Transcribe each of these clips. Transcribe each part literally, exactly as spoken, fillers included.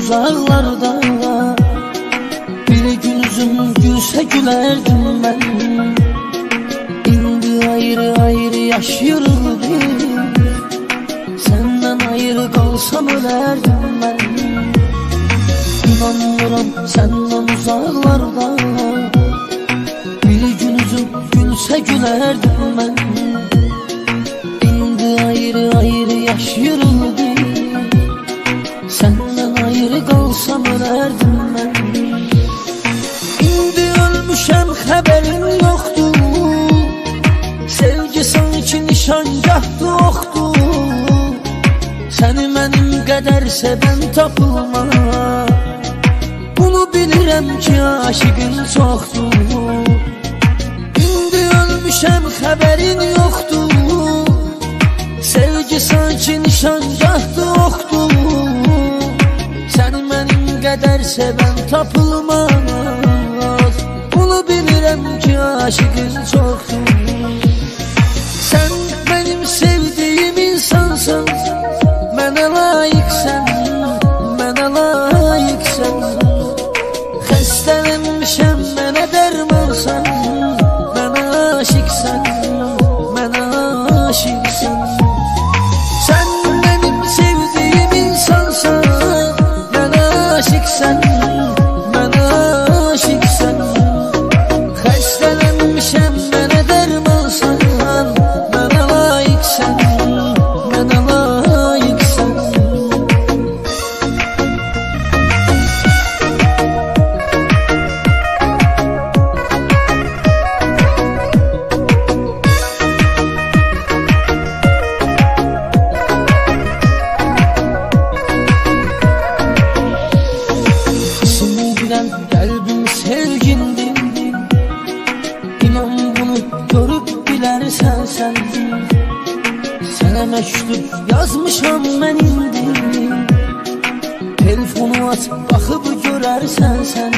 uzaklarda. Bir gün yüzüm gülse gülerdim ben. İndi ayrı ayrı yaşıyoruz biz. Senden ayrı kalsam ölerdim ben. İnanmıram senden uzaklarda. Bir gün yüzüm gülse gülerdim ben. İndi ayrı ayrı yaşıyoruz biz. Senden ayrı kalsam ölerdim ben. İndi ölmüşem haberin yoktu. Sevgi sanki nişangahdı oxdu. Seni benim qədər sevən tapılma. Bunu bilirəm ki aşıqın çoxdur. İndi ölmüşəm xəbərin yoxdur. Sevgi sanki nişangahdı oxdu. Səni mənim qədər sevən tapılmaz. Bunu bilirəm ki aşıqın çoxdur. Sən mənim sevdiyim insansan. Mənə layiqsən, mənə layiqsən. Xəstələnmişəm, mənə dərmansan. Mənə aşiqsən, mənə aşiqsən. Sən mənim sevdiyim insansan. Mənə aşiqsən, mənə aşiqsən. Xəstələnmişəm, mənə dərmansan. Mənə layiqsən, mənə layiqsən. Sinirdən qəlbim sevgindir. İnan bunu görüb bilərsən sən. Sənə məktub yazmışam mən indi. Telefonu aç, baxıb görərsən sən.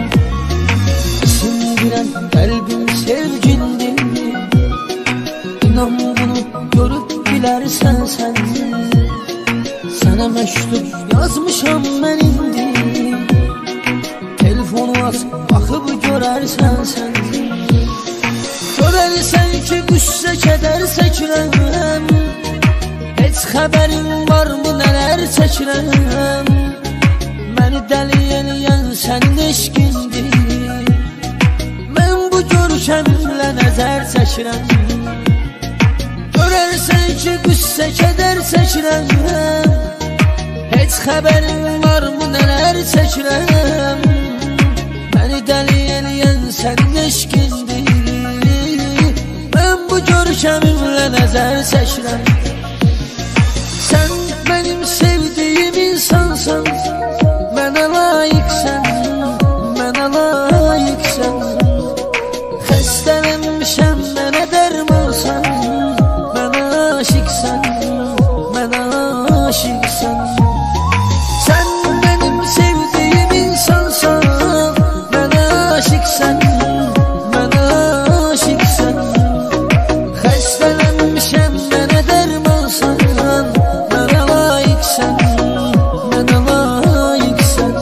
Sinirdən qəlbim sevgindir. İnan bunu görüb bilərsən sən. Sənə məktub yazmışam mən indi. Telefonu aç, baxıb görərsən sən. Görərsən ki qüssə kədər çəkirəm. Heç xəbərin varmı nələr çəkirəm. Məni dəli eləyən sənin eşqindir. Mən bu görkəmimlə nəzər çəkirəm. Görərsən ki qüssə kədər çəkirəm. Heç xəbərin varmı nələr çəkirəm. Məni dəli eləyən sənin eşqindir. Mən bu görkəmimlə nəzər çəkirəm. Sən mənim sevdiyim insansan. Mənə layiqsən, mənə layiqsən. Xəstələnmişəm, mənə dərmansan. Mənə aşiqsən, mənə aşiqsən. Sən mənim sevdiyim insansan. Mənə aşiqsən, mənə aşiqsən. Xəstələnmişəm, mənə dərmansan. Mənə layiqsən, mənə layiqsən.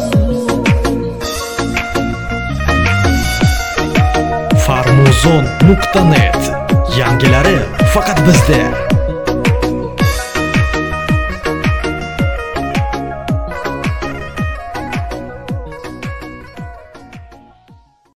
farmuzon nokta net. Yangilari faqat bizda.